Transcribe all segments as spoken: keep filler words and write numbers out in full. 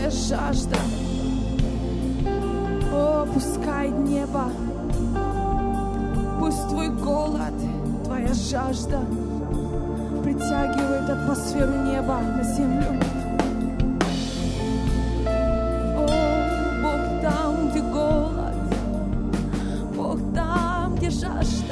Твоя жажда. О, пускай небо, пусть Твой голод, Твоя жажда притягивает атмосферу неба на землю. О, Бог там, где голод, Бог там, где жажда.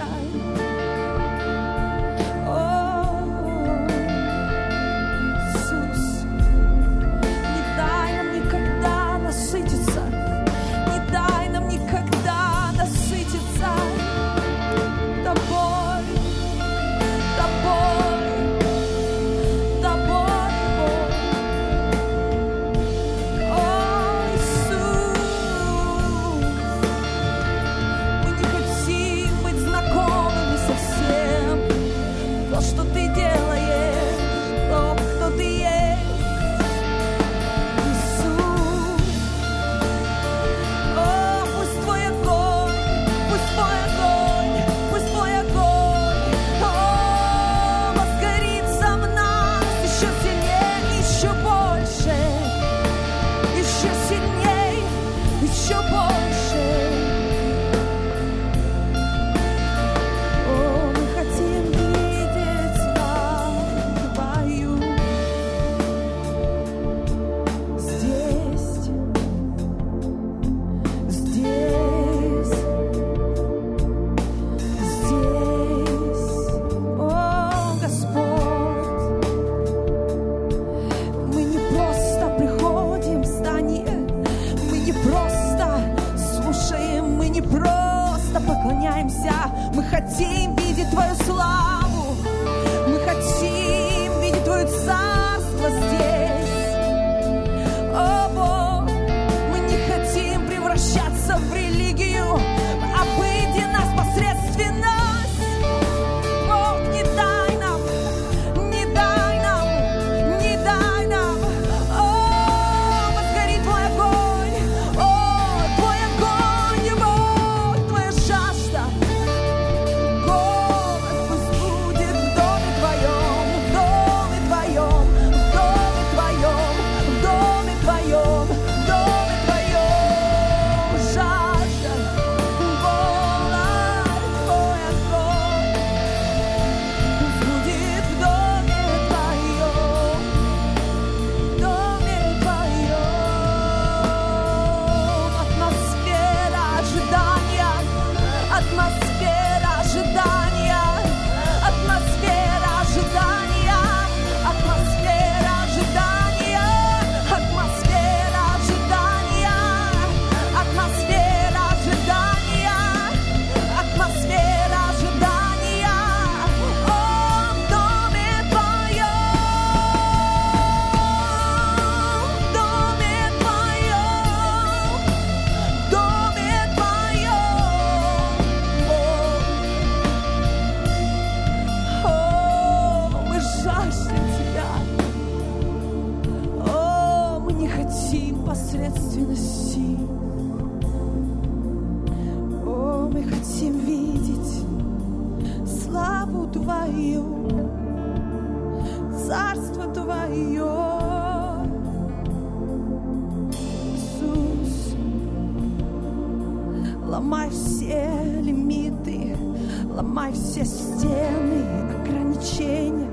Ломай все лимиты, ломай все стены, ограничения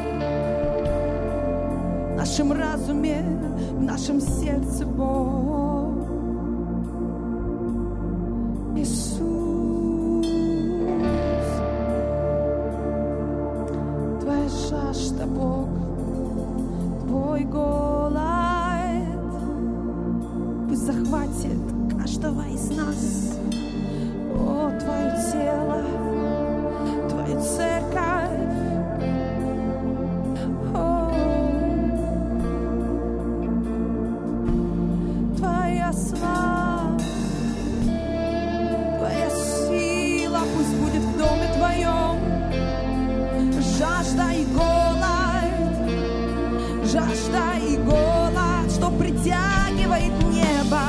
в нашем разуме, в нашем сердце, Бог. Иисус, Твоя жажда, Бог, Твой голод пусть захватит каждого из нас. О, Твое тело, Твою церковь. О, Твоя слава, Твоя сила пусть будет в доме Твоем. Жажда и голод, жажда и голод, что притягивает небо.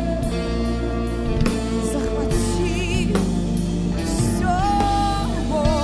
Захвати все, Бог.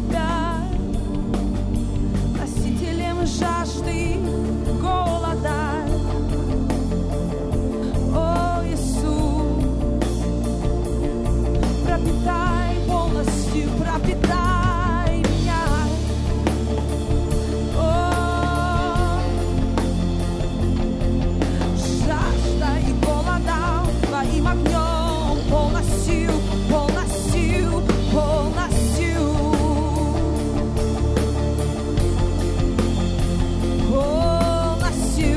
Тебя носителем жажды, голода. О, Иисус, пропитай полностью, пропитай меня. О, жажда и голода Твоим огнем полностью, полностью, полностью, полностью.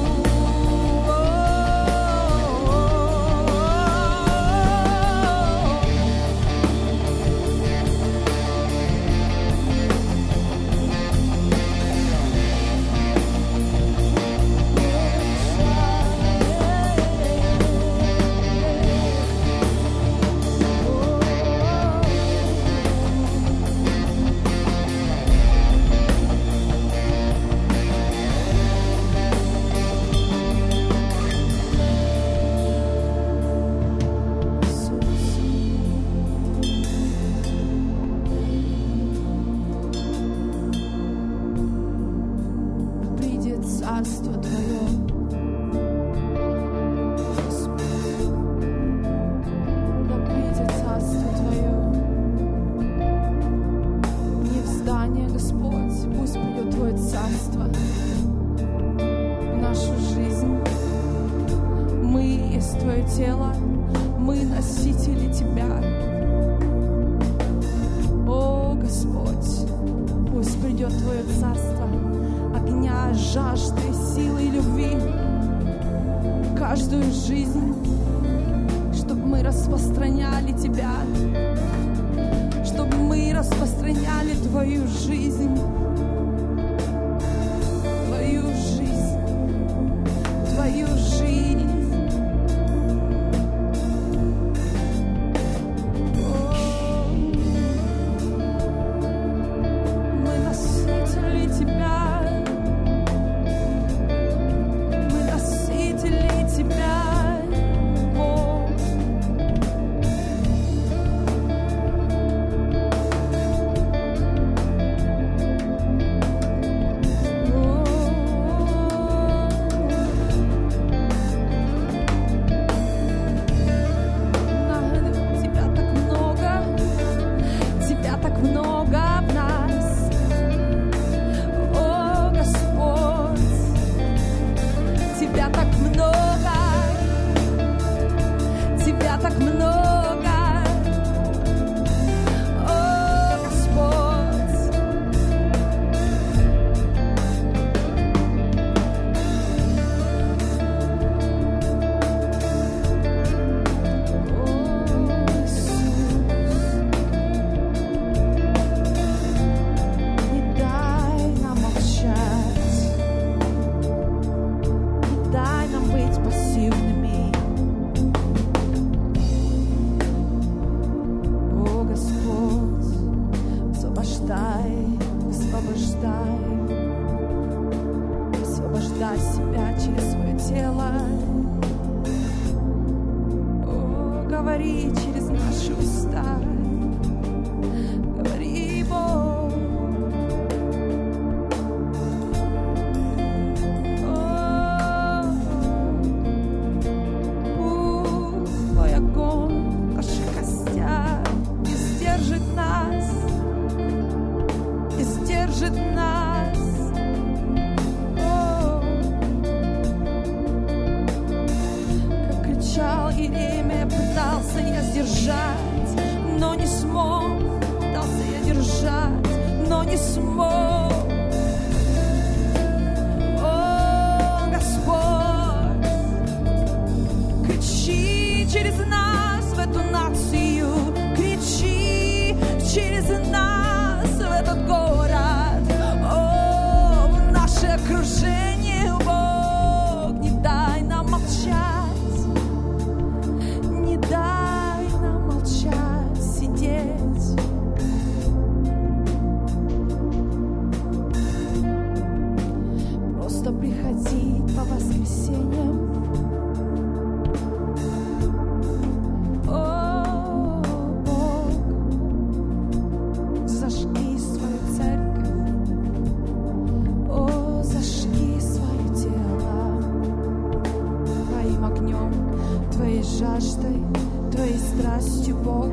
Придет царство Твое, Господь, да придет царство Твое. Не в здание, Господь, пусть придет Твое царство в нашу жизнь. Мы есть Твое тело, мы носители Тебя. О, Господь, пусть придет Твое царство огня, жажды, силы и любви в каждую жизнь, чтобы мы распространяли Тебя, чтобы мы распространяли Твою жизнь, Твою жизнь, Твою жизнь. О, мы носители Тебя, мы носители Тебя. О, Тебя так много, Тебя так много в нас. О, Господь, Тебя так много, Тебя так много. О, Господь, о, Иисус, не дай нам молчать, не дай нам быть пассивными. О, Господь, освобождай, освобождай, освобождай себя через свое тело. О, говори через наши уста, говори, Бог. О, пусть Твой огонь в наших костях издержит нас, издержит нас. О, как кричал Иеремия, пытался я сдержать, но не смог, пытался я держать, но не смог. О, Господь, кричи через нас в эту нацию, кричи через нас в этот город. О, в наше окружение, Бог, не дай нам молчать, не дай нам молчать, сидеть. Просто приходить по воскресеньям. О, Бог, зажги жаждой, Твоей страстью, Бог.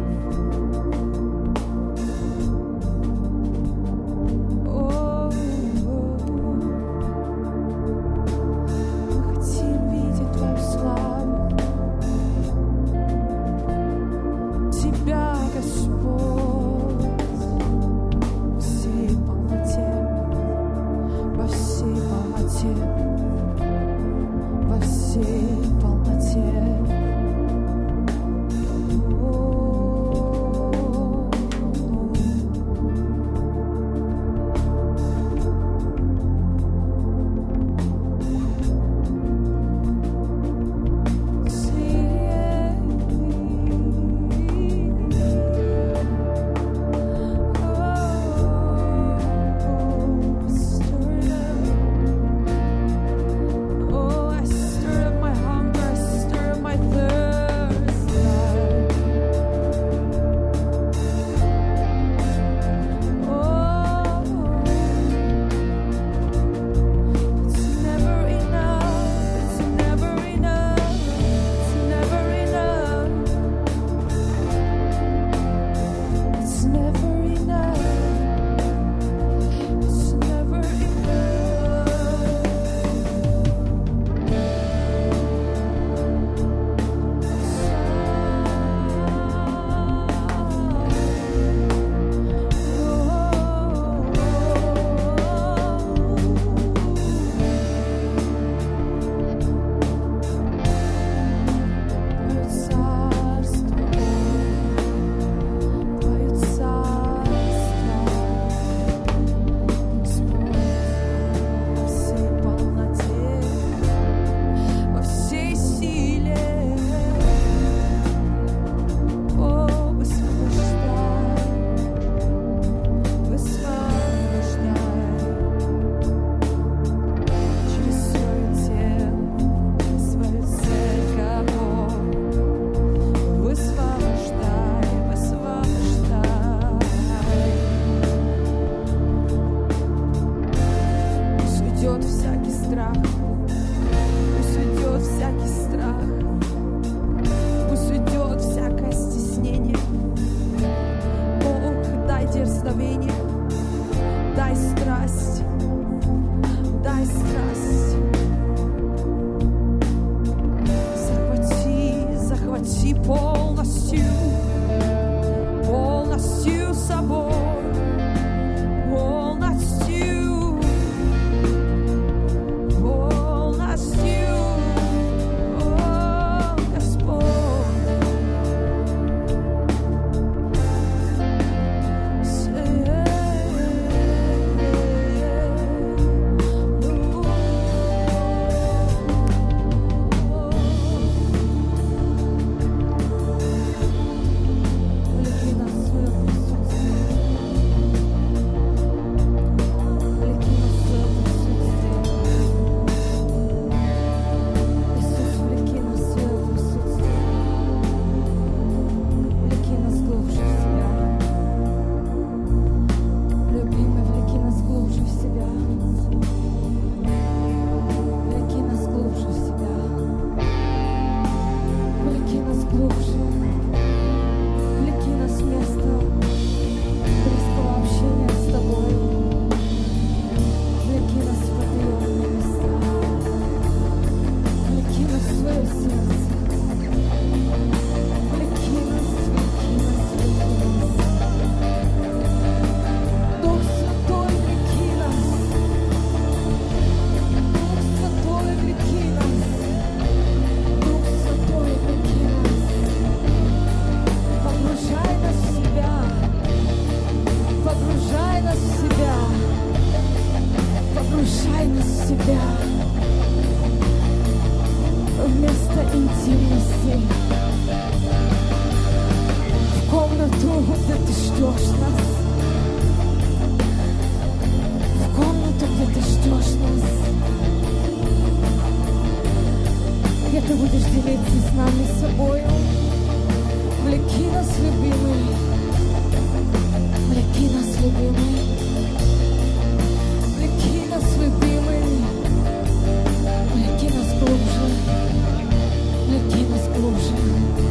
Глубже.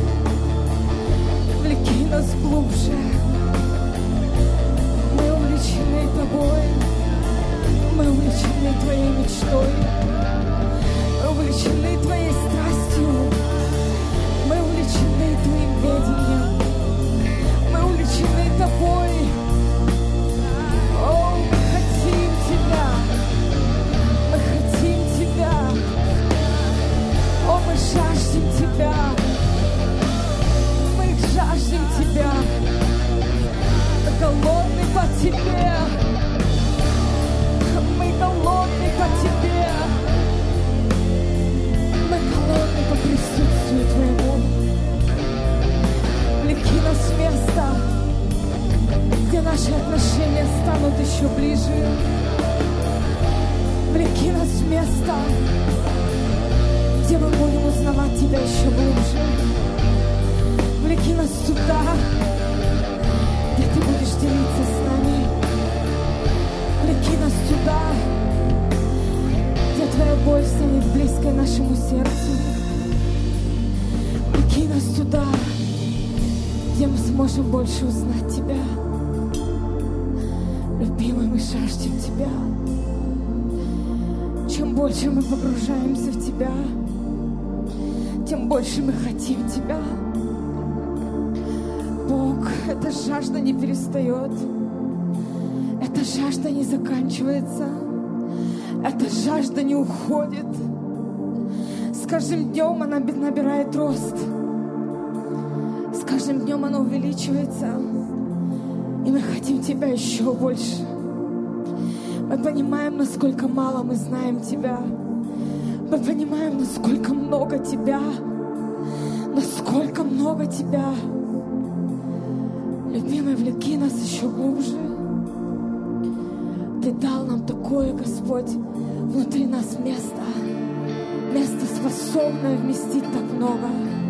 голодны по Тебе. Мы голодны по Тебе. Мы голодны по присутствию Твоему. Влеки нас в место, где наши отношения станут еще ближе. Влеки нас в место, где мы будем узнавать Тебя еще глубже. Влеки нас туда, где Ты будешь делиться с нами. Влеки нас туда, где Твоя боль станет близкой нашему сердцу. Влеки нас туда, где мы сможем больше узнать Тебя. Любимый, мы жаждем Тебя. Чем больше мы погружаемся в Тебя, тем больше мы хотим Тебя. Бог, эта жажда не перестает, эта жажда не заканчивается, эта жажда не уходит. С каждым днем она набирает рост, с каждым днем она увеличивается, и мы хотим Тебя еще больше. Мы понимаем, насколько мало мы знаем Тебя. Мы понимаем, насколько много Тебя. Насколько много Тебя. Любимый, влеки нас еще глубже. Ты дал нам такое, Господь, внутри нас место. Место, способное вместить так много.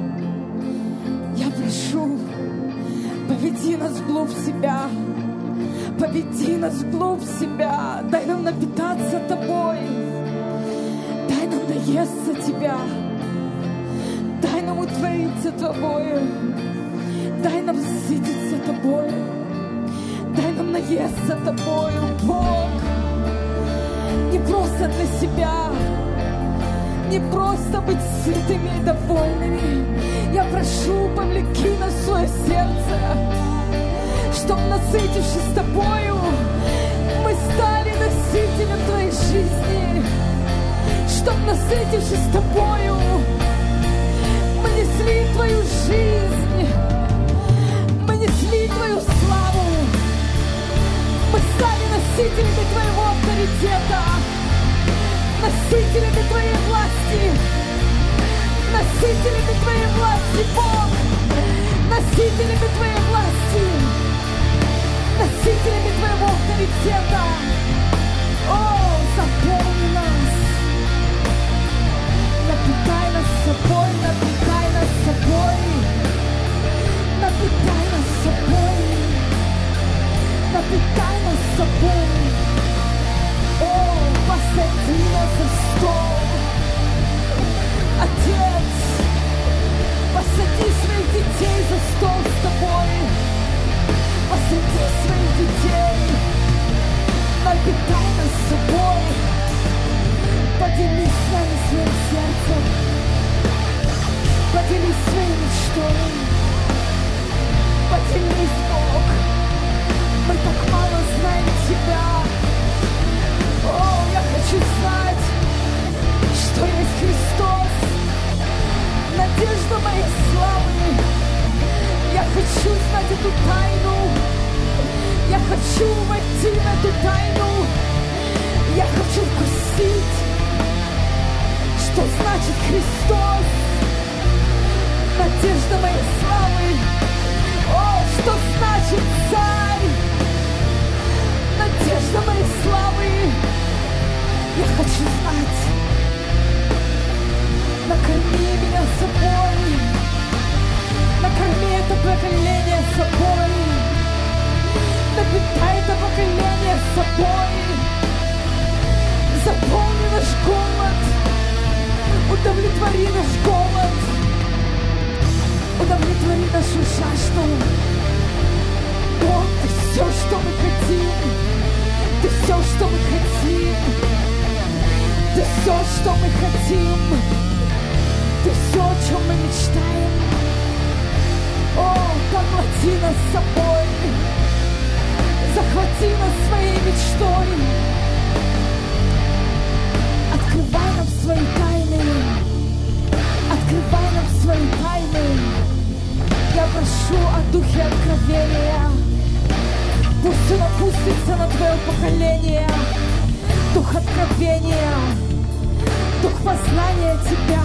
Я прошу, поведи нас вглубь себя. Поведи нас вглубь себя. Дай нам напитаться Тобой. Дай нам наесться Тебя. Дай нам утвориться Тобою. Дай нам насытиться Тобою. Дай нам наесться Тобою, Бог. Не просто для себя, не просто быть сытыми и довольными. Я прошу, повлеки нас в свое сердце, чтоб, насытившись Тобою, мы стали носителем Твоей жизни. Чтоб, насытившись Тобою, мы несли Твою жизнь, мы несли Твою славу. Мы стали носителями Твоего авторитета, носителями Твоей власти, носителями Твоей власти, Бог, носителями Твоей власти, носителями Твоего авторитета. О, заполни нас, напитай нас собой, напитай нас собой, напитай нас собой, напитай нас собой. О, посади нас за стол, Отец, посади своих детей за стол с Тобой. Посади своих детей, напитай нас собой, поделись с нами своим сердцем, поделись своей мечтой, поделись, Бог. Мы так мало знаем Тебя. О, я хочу знать, что есть Христос, надежда моей славы. Я хочу знать эту тайну. Я хочу войти в эту тайну. Я хочу вкусить, что значит Христос, надежда моей славы. О, что значит Царь, надежда моей славы. Я хочу знать. Накорми меня собой. Накорми это поколение собой. Напитай это поколение собой. Заполни наш голод. Удовлетвори наш голод. Удовлетвори нашу жажду. Бог, Ты все, что мы хотим. Ты все, что мы хотим. Ты все, что мы хотим. Ты все, о чем мы мечтаем. О, поглоти нас собой. Захвати нас своей мечтой. Открывай нам свои тайны. Открывай нам свои тайны. Я прошу о духе откровения. Пусть Он опустится на твое поколение. Дух откровения, дух познания Тебя,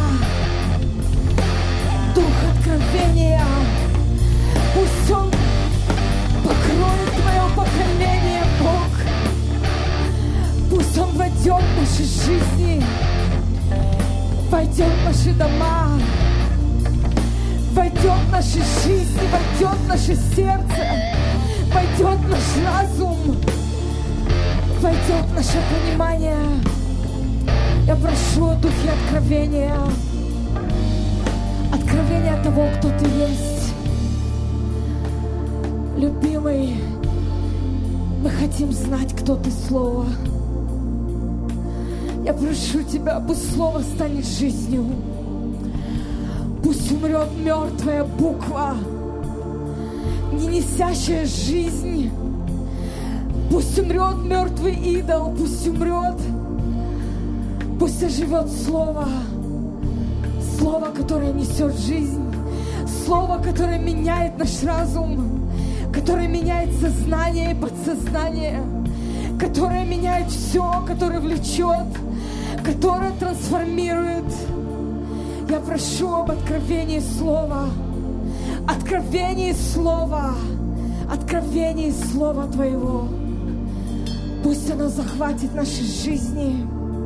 дух откровения. Пусть Он покроет твое поколение, Бог. Пусть Он войдет в наши жизни, войдет в наши дома, войдет в наши жизни, войдет в наше сердце, войдет в наш разум, войдет в наше понимание. Я прошу о духе откровения, откровения того, кто Ты есть. Любимый, мы хотим знать, кто Ты, Слово. Я прошу Тебя, пусть Слово станет жизнью. Пусть умрет мертвая буква, не несящая жизнь. Пусть умрет мертвый идол, пусть умрет. Пусть оживет Слово. Слово, которое несет жизнь. Слово, которое меняет наш разум, которое меняет сознание и подсознание, которое меняет все, которое влечет, которое трансформирует. Я прошу об откровении Слова, откровении Слова, откровении Слова Твоего. Пусть оно захватит наши жизни.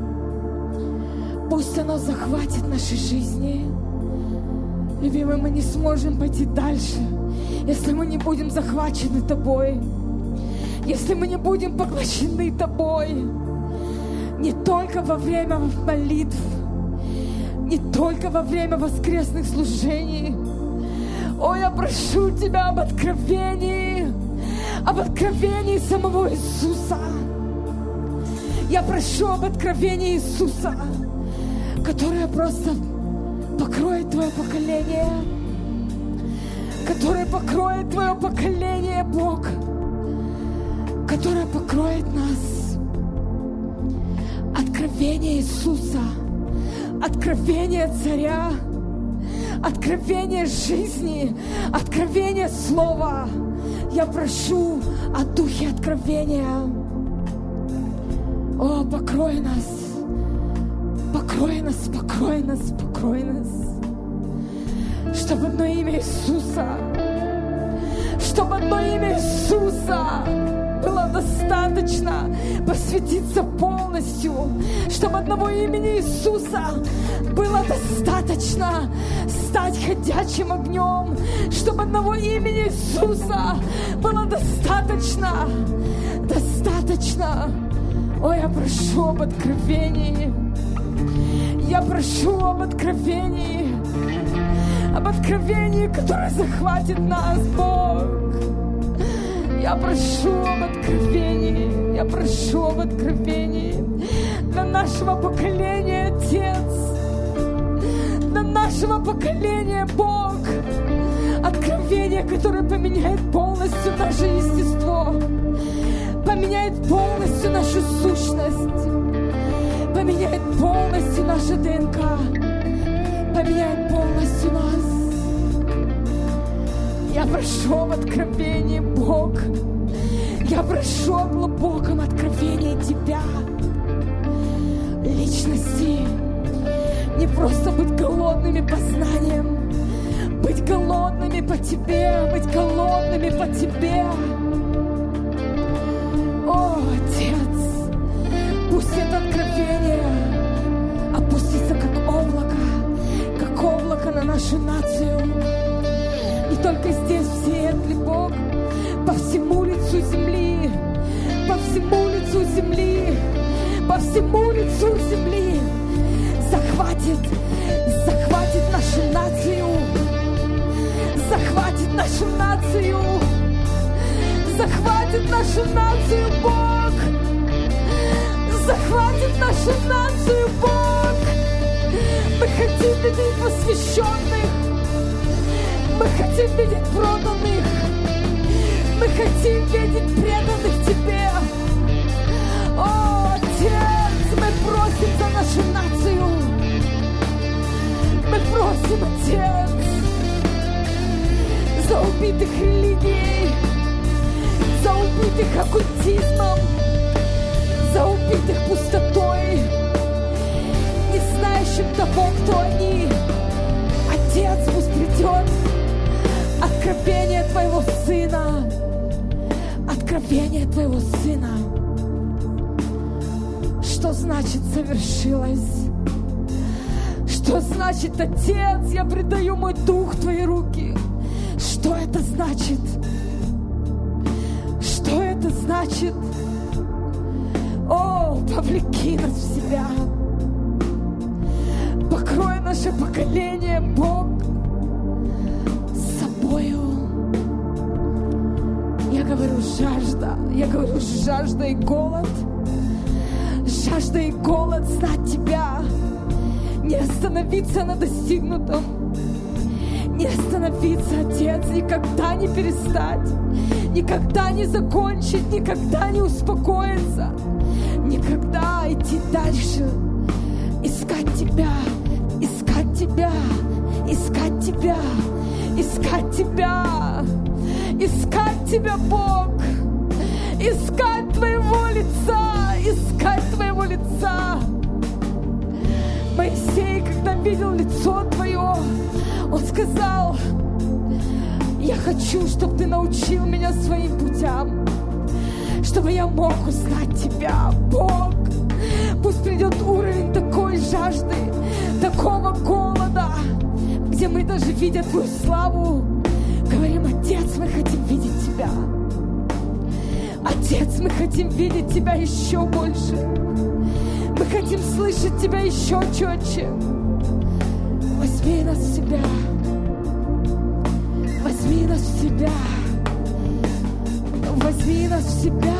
Пусть оно захватит наши жизни. Любимый, мы не сможем пойти дальше, если мы не будем захвачены Тобой, если мы не будем поглощены Тобой. Не только во время молитв, не только во время воскресных служений. О, я прошу Тебя об откровении, об откровении самого Иисуса. Я прошу об откровении Иисуса, которое просто покроет Твое поколение, которое покроет Твое поколение, Бог, которое покроет нас. Откровение Иисуса, откровение Царя, откровение жизни, откровение Слова. Я прошу о духе откровения. О, покрой нас, покрой нас, покрой нас, покрой нас. Чтобы одно имя Иисуса, чтобы одно имя Иисуса было достаточно посвятиться полностью, чтобы одного имени Иисуса было достаточно стать ходячим огнем, чтобы одного имени Иисуса было достаточно, достаточно. Ой, я прошу об откровении, я прошу об откровении, об откровении, которое захватит нас, Бог. Я прошу об откровении, я прошу об откровении для нашего поколения, Отец, для нашего поколения, Бог. Откровение, которое поменяет полностью наше естество, поменяет полностью нашу сущность, поменяет полностью нашу ДНК, поменяет полностью нас. Я прошу об откровении, Бог. Я прошу о глубоком откровении Тебя, личности. Не просто быть голодными по знаниям, быть голодными по Тебе, быть голодными по Тебе. О, Отец, пусть это откровение опустится как облако, как облако на нашу нацию. Не только здесь, в Сиэтле, Бог, по всему лицу земли, по всему лицу земли, по всему лицу земли захватит, захватит нашу нацию, захватит нашу нацию, захватит нашу нацию, Бог, захватит нашу нацию, Бог. Мы хотим видеть посвященных, мы хотим видеть проданных, мы хотим видеть преданных Тебе. О, Отец, мы просим за нашу нацию, мы просим, Отец, за убитых религий, за убитых пустотой, не знающим того, кто они. Отец, пусть придет откровение Твоего Сына, откровение Твоего Сына. Что значит совершилось? Что значит, Отец, я предаю мой дух в Твои руки? Что это значит? Что это значит? О, повлеки нас в себя. Покрой наше поколение, Бог, собою. Я говорю жажда, я говорю жажда и голод. Жажда и голод знать Тебя. Не остановиться на достигнутом. Не остановиться, Отец, никогда не перестать. Никогда не закончить, никогда не успокоиться. Никогда идти дальше. Искать Тебя, искать Тебя, искать Тебя, искать Тебя, искать Тебя, Бог, искать Твоего лица, искать Твоего лица. Моисей, когда видел лицо Твое, он сказал: я хочу, чтобы Ты научил меня своим путям, чтобы я мог узнать Тебя, Бог. Пусть придет уровень такой жажды, такого голода, где мы даже, видя Твою славу, говорим: Отец, мы хотим видеть Тебя. Отец, мы хотим видеть Тебя еще больше. Мы хотим слышать Тебя еще четче. Возьми нас в себя. Возьми нас в себя. Возьми нас в себя.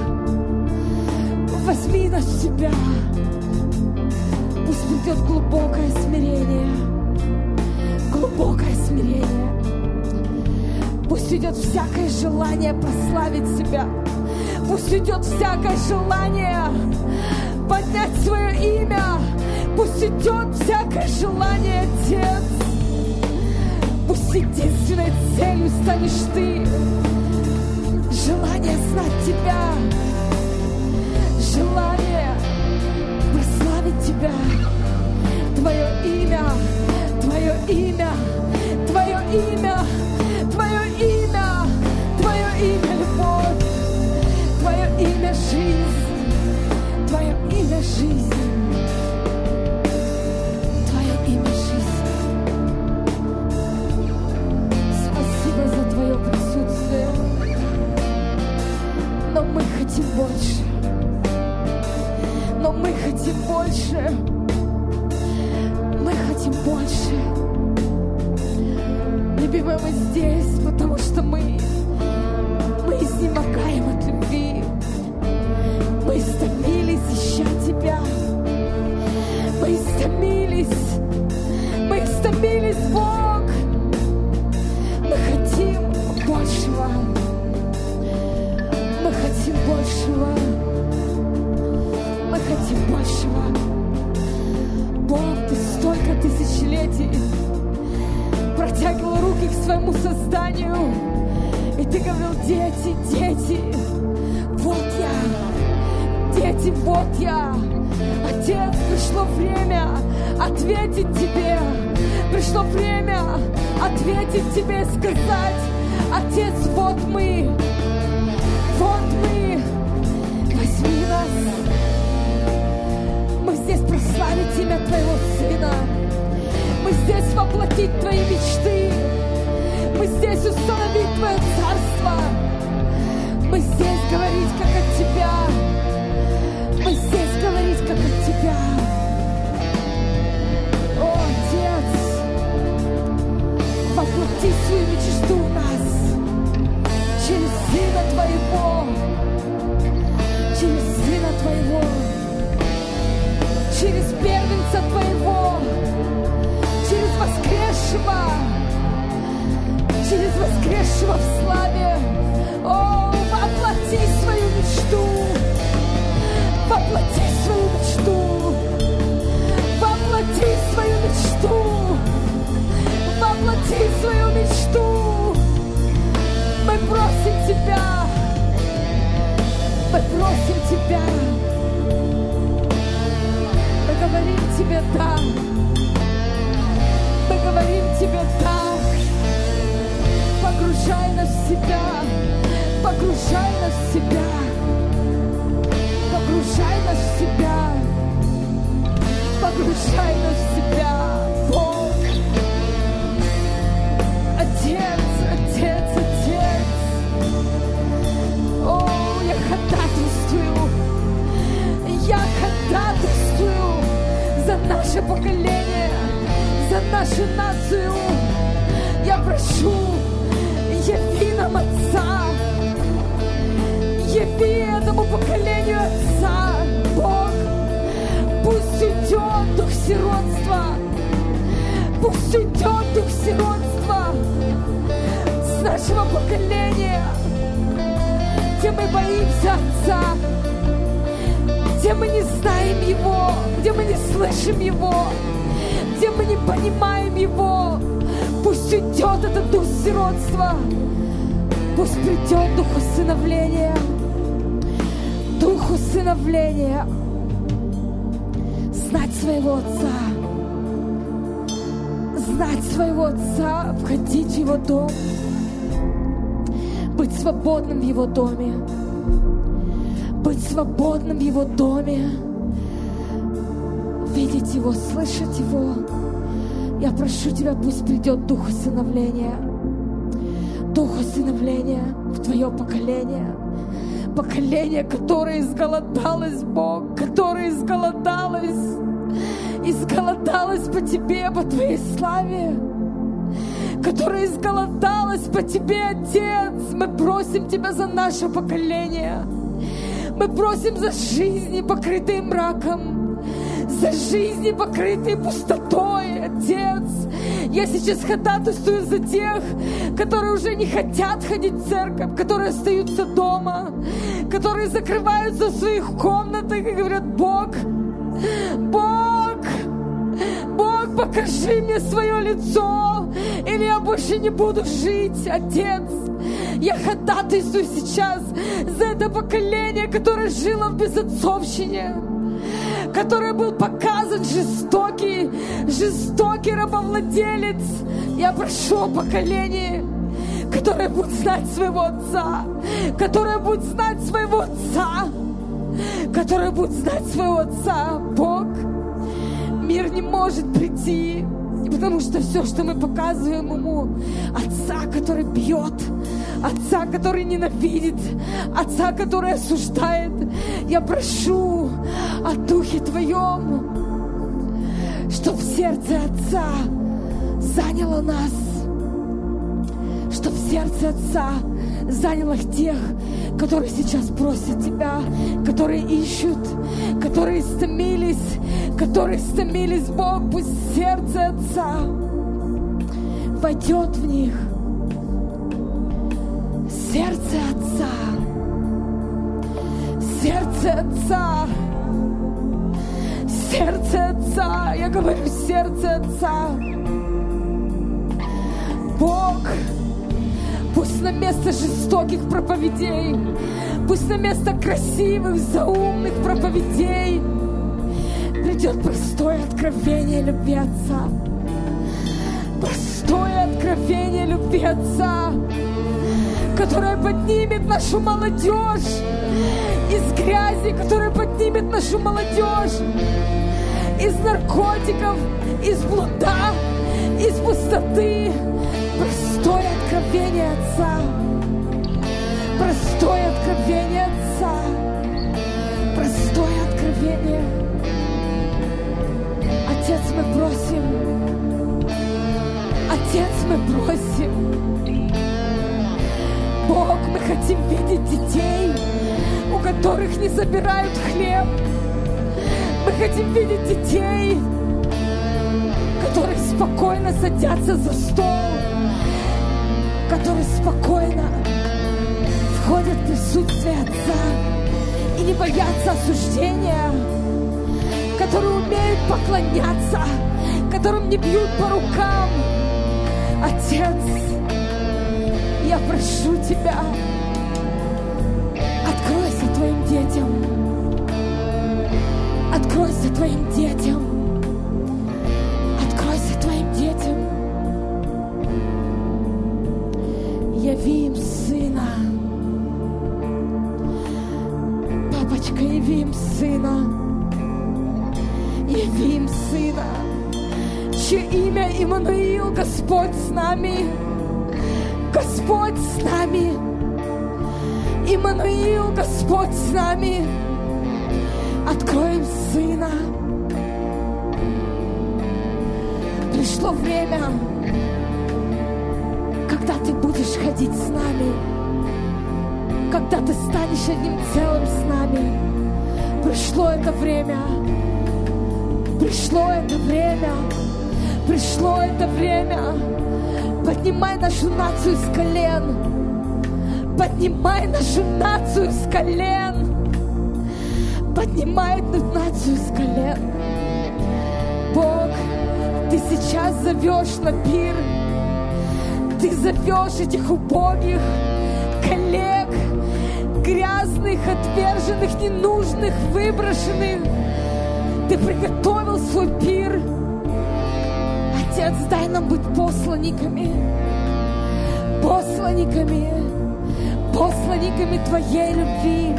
Возьми нас в себя. Пусть придет глубокое смирение. Глубокое смирение. Пусть уйдет всякое желание прославить себя. Пусть уйдет всякое желание поднять свое имя. Пусть уйдет всякое желание, Отец. Пусть единственной целью станешь Ты. Желание знать Тебя. Желание прославить Тебя. Твое имя, Твое имя, Твое имя, Твое имя, Твое имя, любовь, Твое имя, жизнь, Твое имя, жизнь, Твое имя, жизнь. Спасибо за Твое присутствие, но мы хотим больше. Но мы хотим больше. Мы хотим больше. Любимые, мы здесь, потому что мы, мы изнемогаем от любви. Мы истомились, ища Тебя. Мы истомились. Мы истомились, Бог. Мы хотим большего. Мы хотим большего. Мы хотим большего. Бог, Ты столько тысячелетий протягивал руки к своему созданию, и Ты говорил: дети, дети, вот я, дети, вот я. Отец, пришло время ответить Тебе. Пришло время ответить Тебе и сказать: Отец, вот мы, вот мы, возьми нас. Мы здесь прославить имя Твоего Сына. Мы здесь воплотить Твои мечты. Мы здесь установить Твое Царство. Мы здесь говорить, как от Тебя. Мы здесь говорить, как от Тебя. О, Отец, воплоти свою мечту в нас через Сына Твоего. Через Сына Твоего. Через первенца Твоего, через воскресшего, через воскресшего в славе. О, воплоти свою мечту, воплоти свою мечту, воплоти свою мечту, воплоти свою мечту. Мы просим Тебя, мы просим Тебя. говорим Тебе «да». Мы говорим Тебе «да». Погружай нас в Себя, погружай нас в Себя, погружай нас в Себя, погружай нас в Себя, Бог. Отец, Отец, Отец. О, я ходатайствую, я ходатайствую за наше поколение, за нашу нацию. Я прошу, яви нам Отца, яви этому поколению Отца, Бог. Пусть уйдет дух сиротства, пусть уйдет дух сиротства с нашего поколения, где мы боимся Отца, где мы не знаем Его, где мы не слышим Его, где мы не понимаем Его. Пусть уйдет этот дух сиротства, пусть придет дух усыновления, дух усыновления, знать своего Отца, знать своего Отца, входить в Его дом, быть свободным в Его доме, быть свободным в Его доме, видеть Его, слышать Его. Я прошу Тебя, пусть придет дух усыновления, дух усыновления в Твое поколение, поколение, которое изголодалось, Бог, которое изголодалось, изголодалось по Тебе, по Твоей славе, которое изголодалось по Тебе, Отец. Мы просим Тебя за наше поколение, мы просим за жизни, покрытые мраком, за жизни, покрытые пустотой, Отец. Я сейчас ходатайствую за тех, которые уже не хотят ходить в церковь, которые остаются дома, которые закрываются в своих комнатах и говорят: Бог, Бог, Бог, покажи мне свое лицо, или я больше не буду жить, Отец. Я ходатайствую сейчас за это поколение, которое жило в безотцовщине, который был показан жестокий, жестокий рабовладелец. Я прошу о поколении, которое будет знать своего Отца, которое будет знать своего Отца, которое будет знать своего Отца. Бог, мир не может прийти, потому что все, что мы показываем ему, Отца, который бьет, Отца, который ненавидит, Отца, который осуждает. Я прошу о Духе Твоем, чтоб сердце Отца заняло нас, чтоб сердце Отца заняло тех, которые сейчас просят Тебя, которые ищут, которые стомились, которые стомились, Бог. Пусть сердце Отца войдет в них. Сердце Отца, сердце Отца, сердце Отца, я говорю, сердце Отца. Бог, пусть на место жестоких проповедей, пусть на место красивых, заумных проповедей придет простое откровение любви Отца, простое откровение любви Отца, которая поднимет нашу молодежь из грязи, которая поднимет нашу молодежь из наркотиков, из блуда, из пустоты. Простое откровение Отца, простое откровение Отца, простое откровение. Отец, мы просим, Отец, мы просим, Бог, мы хотим видеть детей, у которых не забирают хлеб. Мы хотим видеть детей, которые спокойно садятся за стол, которые спокойно входят в присутствие Отца и не боятся осуждения, которые умеют поклоняться, которым не бьют по рукам. Отец, я прошу Тебя, откройся Твоим детям, откройся Откройся Твоим детям. Откройся Твоим детям. Яви им Сына. Папочка, яви им Сына. Яви им Сына, чье имя Иммануил, Господь с нами. Господь с нами. Иммануил, Господь с нами. Откроем Сына. Пришло время, когда Ты будешь ходить с нами, когда Ты станешь одним целым с нами. Пришло это время. Пришло это время. Пришло это время. Поднимай нашу нацию с колен. Поднимай нашу нацию с колен. Поднимай эту нацию с колен. Бог, Ты сейчас зовешь на пир. Ты зовешь этих убогих, коллег, грязных, отверженных, ненужных, выброшенных. Ты приготовил свой пир. Отец, дай нам быть посланниками. Посланниками. Посланниками Твоей любви.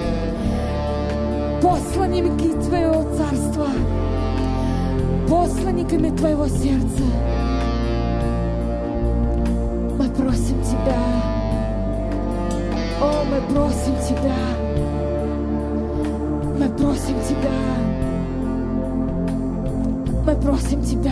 Посланниками Твоего Царства. Посланниками Твоего сердца. Мы просим Тебя. О, мы просим Тебя. Мы просим Тебя. Мы просим Тебя.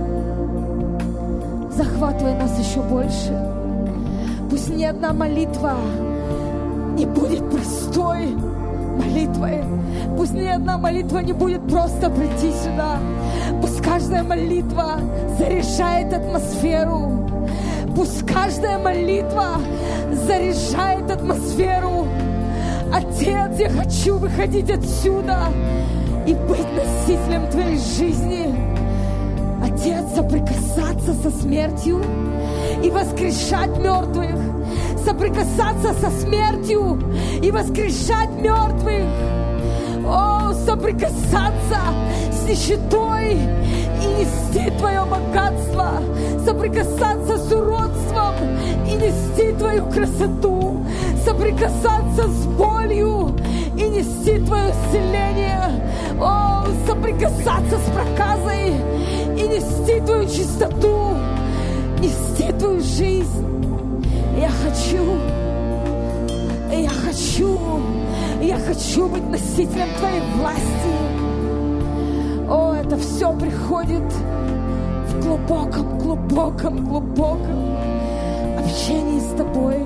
Захватывай нас еще больше. Пусть ни одна молитва не будет простой молитвой. Пусть ни одна молитва не будет просто прийти сюда. Пусть каждая молитва заряжает атмосферу. Пусть каждая молитва заряжает атмосферу. Отец, я хочу выходить отсюда и быть носителем Твоей жизни. Отец, соприкасаться со смертью и воскрешать мертвых. Соприкасаться со смертью и воскрешать мертвых. О, соприкасаться с нищетой и нести Твое богатство. Соприкасаться с уродством и нести Твою красоту. Соприкасаться с болью и нести Твое исцеление. О, соприкасаться с проказой и нести Твою чистоту, нести Твою жизнь. Я хочу, я хочу, я хочу быть носителем Твоей власти. О, это все приходит в глубоком, глубоком, глубоком общении с Тобой.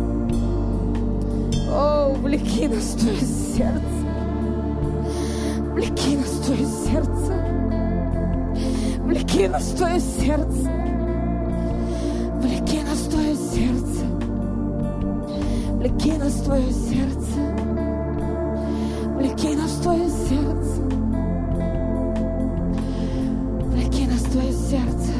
О, влеки нас в Твое сердце. Влеки нас в Твое сердце. Влеки нас в Твое сердце. Влеки нас в Твое сердце. Влеки нас в Твое сердце. Влеки нас в Твое сердце. Влеки нас в Твое сердце.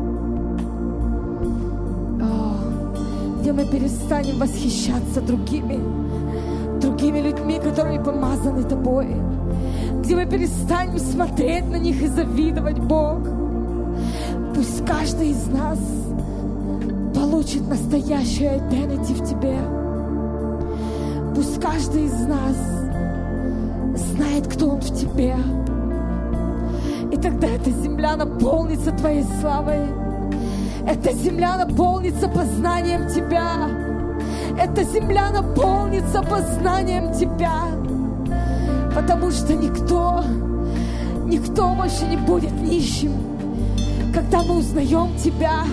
О, где мы перестанем восхищаться другими, другими людьми, которые помазаны Тобой. Где мы перестанем смотреть на них и завидовать, Бог. Пусть каждый из нас получит настоящую identity в Тебе. Пусть каждый из нас знает, кто он в Тебе. И тогда эта земля наполнится Твоей славой. Эта земля наполнится познанием Тебя. Эта земля наполнится познанием Тебя. Потому что никто, никто больше не будет нищим, когда мы узнаем Тебя.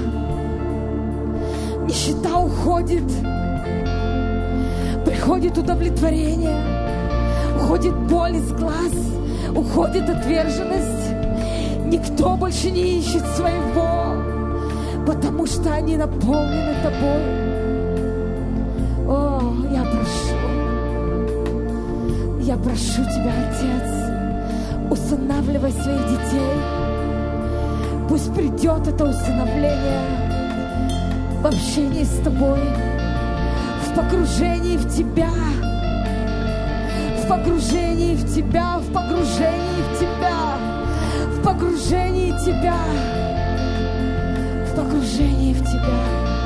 Нищета уходит, приходит удовлетворение, уходит боль из глаз, уходит отверженность. Никто больше не ищет своего, потому что они наполнены Тобой. О, я прошу, я прошу Тебя, Отец, усыновливай своих детей. Пусть придет это усыновление в общении с Тобой, в погружении в Тебя, в погружении в Тебя, в погружении в Тебя, в погружении в Тебя, в погружении в Тебя,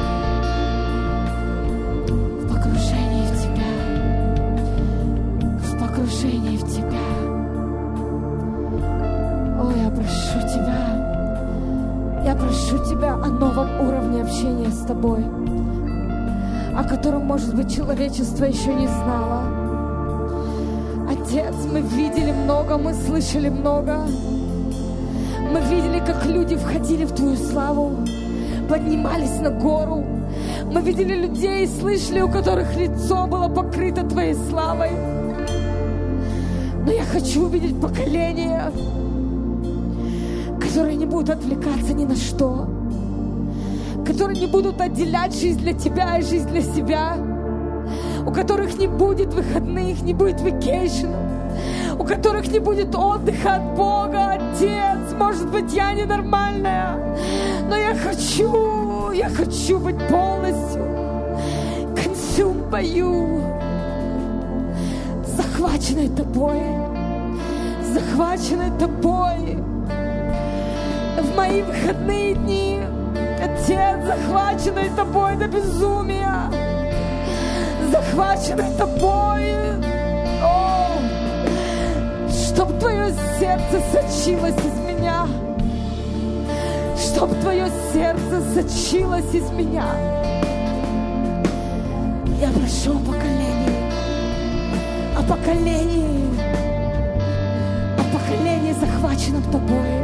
в погружении в Тебя, в погружении в Тебя. О, я прошу Тебя, я прошу Тебя о новом уровне общения с Тобой, о котором, может быть, человечество еще не знало. Отец, мы видели много, мы слышали много. Мы видели, как люди входили в Твою славу, поднимались на гору. Мы видели людей и слышали, у которых лицо было покрыто Твоей славой. Но я хочу увидеть поколение, которые не будут отвлекаться ни на что, которые не будут отделять жизнь для Тебя и жизнь для себя, у которых не будет выходных, не будет вакейшенов, у которых не будет отдыха от Бога. Отец, может быть, я ненормальная, но я хочу, я хочу быть полностью consumed by you, захваченной Тобой, захваченной Тобой в мои выходные дни. Отец, захваченный Тобой до безумия, захваченный Тобой, о, чтоб Твое сердце сочилось из меня, чтоб Твое сердце сочилось из меня. Я прошу о поколении, о поколении, о поколении, захваченном Тобой,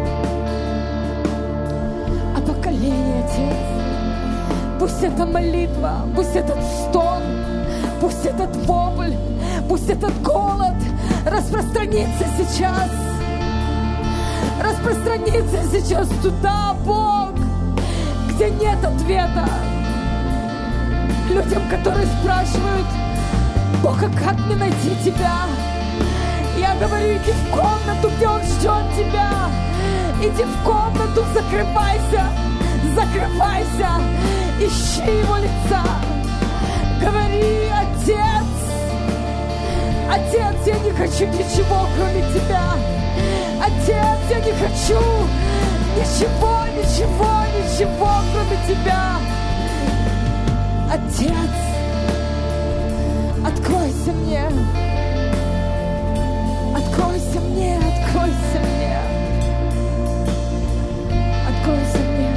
о поколении, Отец. Пусть это молитва, пусть этот стон, пусть этот вопль, пусть этот голод распространится сейчас. Распространится сейчас туда, Бог, где нет ответа. Людям, которые спрашивают: Бог, а как мне найти Тебя? Я говорю: иди в комнату, где Он ждет тебя. Иди в комнату, закрывайся, закрывайся, ищи Его лица. Говори: Отец, Отец, я не хочу ничего, кроме Тебя. Отец, я не хочу ничего, ничего, ничего, кроме Тебя. Отец, откройся мне, откройся мне, откройся мне, откройся мне.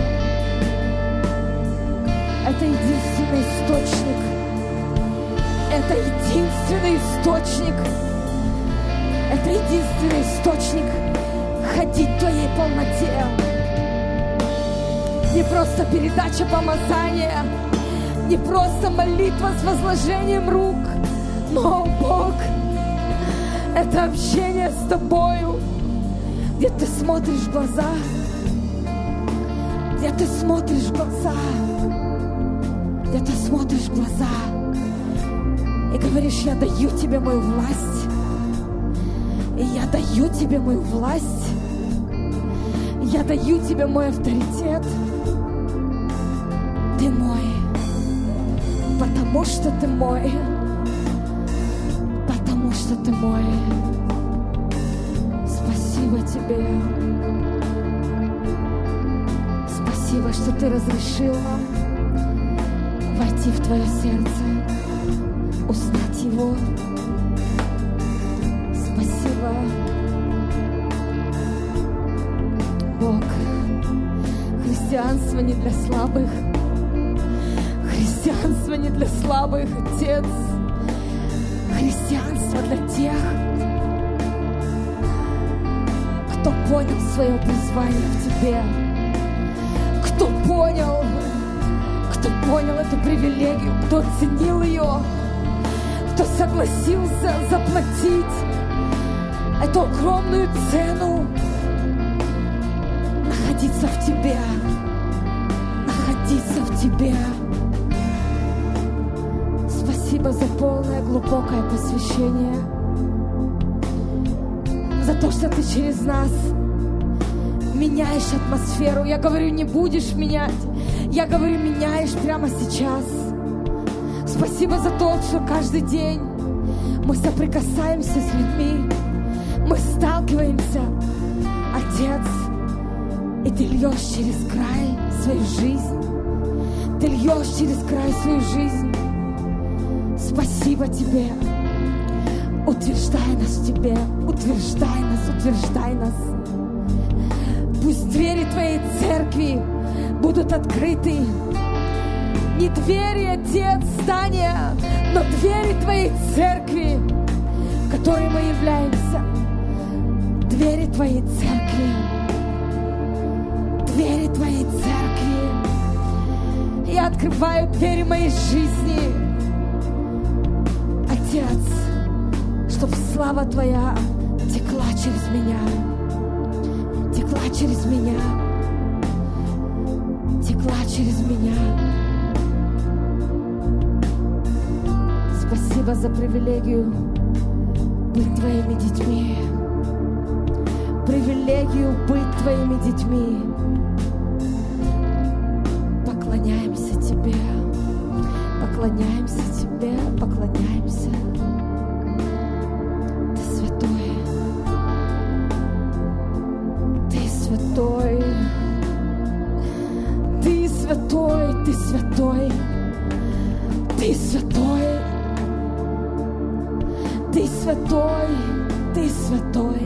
Это единственный источник. Это единственный источник. Это единственный источник ходить в Твоей полноте. Не просто передача помазания, не просто молитва с возложением рук, но, Бог, это общение с Тобою, где Ты смотришь в глаза, где Ты смотришь в глаза, где Ты смотришь в глаза и говоришь: я даю Тебе мою власть, и я даю Тебе мою власть, я даю Тебе мой авторитет. Ты мой, потому что Ты мой, потому что Ты мой. Спасибо Тебе. Спасибо, что Ты разрешил нам войти в Твое сердце, узнать Его. Спасибо, Бог. Христианство не для слабых. Христианство не для слабых, Отец. Христианство для тех, кто понял свое призвание в Тебе, кто понял, кто понял эту привилегию, кто оценил ее, кто согласился заплатить эту огромную цену, находиться в Тебе, находиться в Тебе. Спасибо за полное глубокое посвящение, за то, что Ты через нас меняешь атмосферу. Я говорю, не будешь менять, я говорю, меняешь прямо сейчас. Спасибо за то, что каждый день Мы соприкасаемся с людьми, мы сталкиваемся, Отец, и Ты льешь через край свою жизнь. Ты льешь через край свою жизнь. Спасибо Тебе. Утверждай нас в Тебе, утверждай нас, утверждай нас. Пусть двери Твоей церкви будут открыты. Не двери, Отец, здания, но двери Твоей церкви, которой мы являемся. Двери Твоей церкви. Двери Твоей церкви. Я открываю двери моей жизни, Отец, чтобы слава Твоя текла через меня, текла через меня, текла через меня. Спасибо за привилегию быть Твоими детьми, привилегию быть Твоими детьми. Поклоняемся Тебе, поклоняемся Тебе, поклоняемся. Ты святой, Ты святой, Ты святой, Ты святой, Ты святой, Ты святой, Ты святой.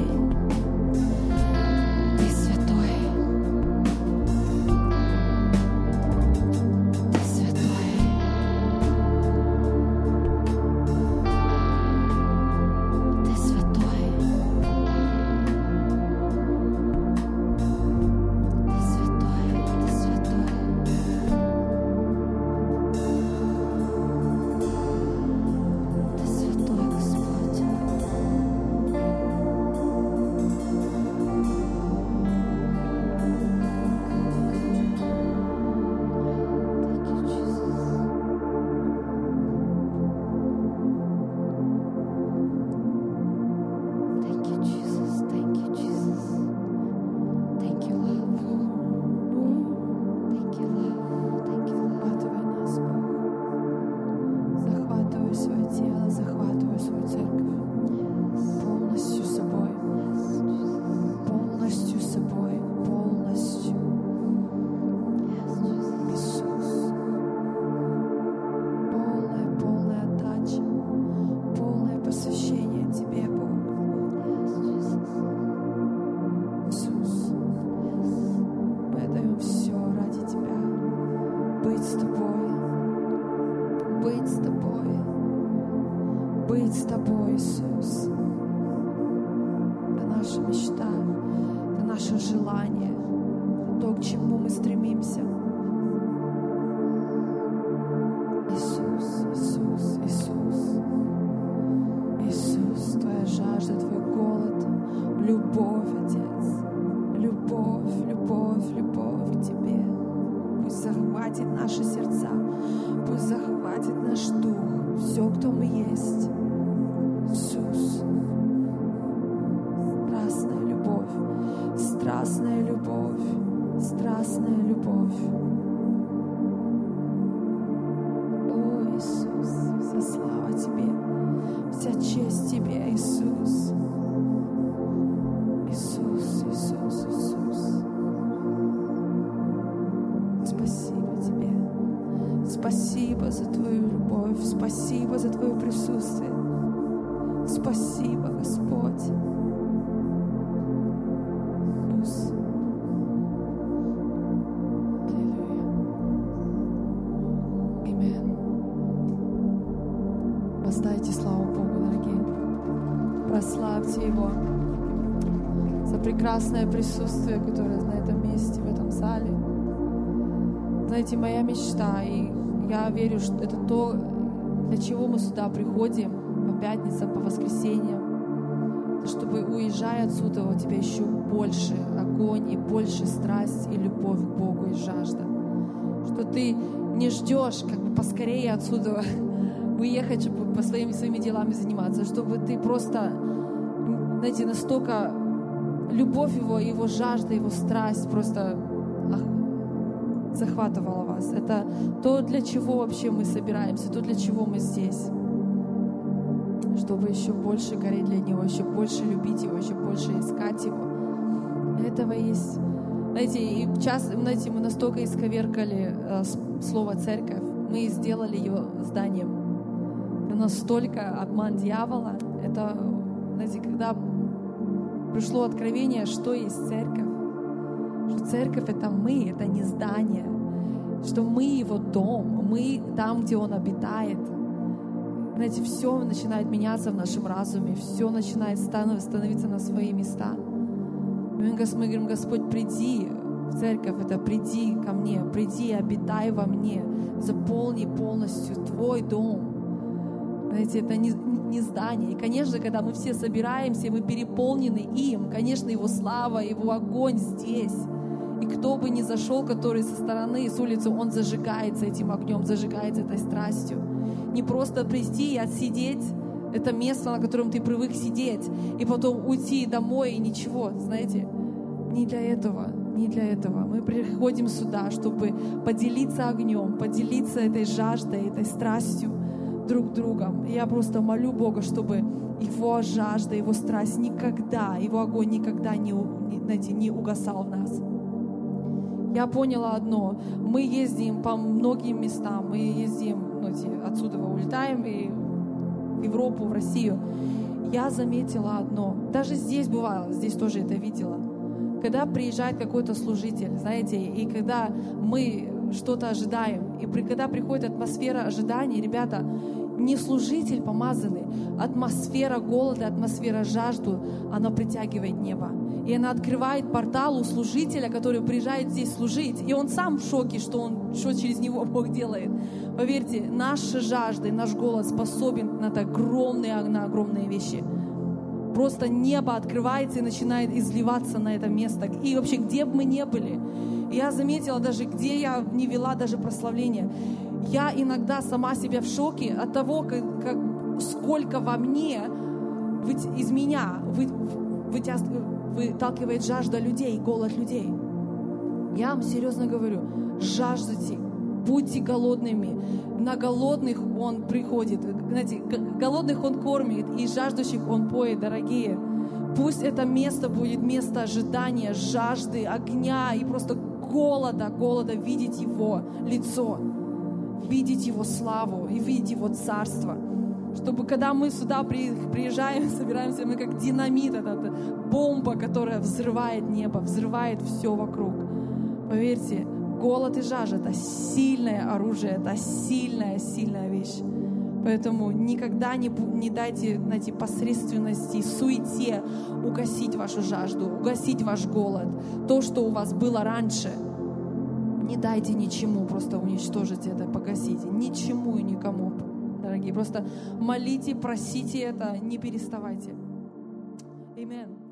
Прекрасное присутствие, которое на этом месте, в этом зале. Знаете, моя мечта, и я верю, что это то, для чего мы сюда приходим по пятницам, по воскресеньям, чтобы, уезжая отсюда, у тебя еще больше огонь и больше страсть и любовь к Богу и жажда. Что ты не ждешь, как бы поскорее отсюда уехать, чтобы по своим своими делами заниматься, чтобы ты просто, знаете, настолько любовь Его, Его жажда, Его страсть просто захватывала вас. Это то, для чего вообще мы собираемся, то, для чего мы здесь. чтобы еще больше гореть для Него, еще больше любить Его, еще больше искать Его. Для этого есть... Знаете, и час, знаете, мы настолько исковеркали э, слово «церковь», мы сделали ее зданием. Это настолько обман дьявола. Это, знаете, когда пришло откровение, что есть церковь, что церковь — это мы, это не здание, что мы Его дом, мы там, где Он обитает. Знаете, все начинает меняться в нашем разуме, все начинает становиться на свои места. Мы говорим: Господь, приди в церковь, это приди ко мне, приди, обитай во мне, заполни полностью Твой дом. Знаете, это не, не здание. И, конечно, когда мы все собираемся, мы переполнены им, конечно, Его слава, Его огонь здесь. И кто бы ни зашел, который со стороны, с улицы, он зажигается этим огнем, зажигается этой страстью. Не просто прийти и отсидеть это место, на котором ты привык сидеть, и потом уйти домой и ничего, знаете. Не для этого, не для этого. Мы приходим сюда, чтобы поделиться огнем, поделиться этой жаждой, этой страстью друг другом. И я просто молю Бога, чтобы Его жажда, Его страсть никогда, Его огонь никогда не, знаете, не угасал в нас. Я поняла одно. Мы ездим по многим местам. Мы ездим, знаете, отсюда улетаем и в Европу, в Россию. Я заметила одно. Даже здесь бывало, здесь тоже это видела. Когда приезжает какой-то служитель, знаете, и когда мы что-то ожидаем, и при, когда приходит атмосфера ожидания, ребята, не служитель помазанный, атмосфера голода, атмосфера жажды, она притягивает небо. И она открывает портал у служителя, который приезжает здесь служить. И он сам в шоке, что, он, что через него Бог делает. Поверьте, наша жажда и наш голод способен на огромные, на огромные вещи. Просто небо открывается и начинает изливаться на это место. И вообще, где бы мы ни были. Я заметила даже, где я не вела даже прославление. Я иногда сама себя в шоке от того, как, как, сколько во мне из меня вы, вытя, выталкивает жажда людей, голод людей. Я вам серьезно говорю, жаждите, будьте голодными. На голодных Он приходит. Знаете, голодных Он кормит, и жаждущих Он поет, дорогие. Пусть это место будет место ожидания, жажды, огня и просто голода, голода видеть Его лицо, видеть Его славу и видеть Его царство. Чтобы когда мы сюда приезжаем, собираемся, мы как динамит, это бомба, которая взрывает небо, взрывает все вокруг. Поверьте, голод и жажда — это сильное оружие, это сильная, сильная вещь. Поэтому никогда не, не дайте, знаете, посредственности, суете угасить вашу жажду, угасить ваш голод. То, что у вас было раньше, не дайте ничему просто уничтожить это, погасите. Ничему и никому, дорогие. Просто молите, просите это, не переставайте. Аминь.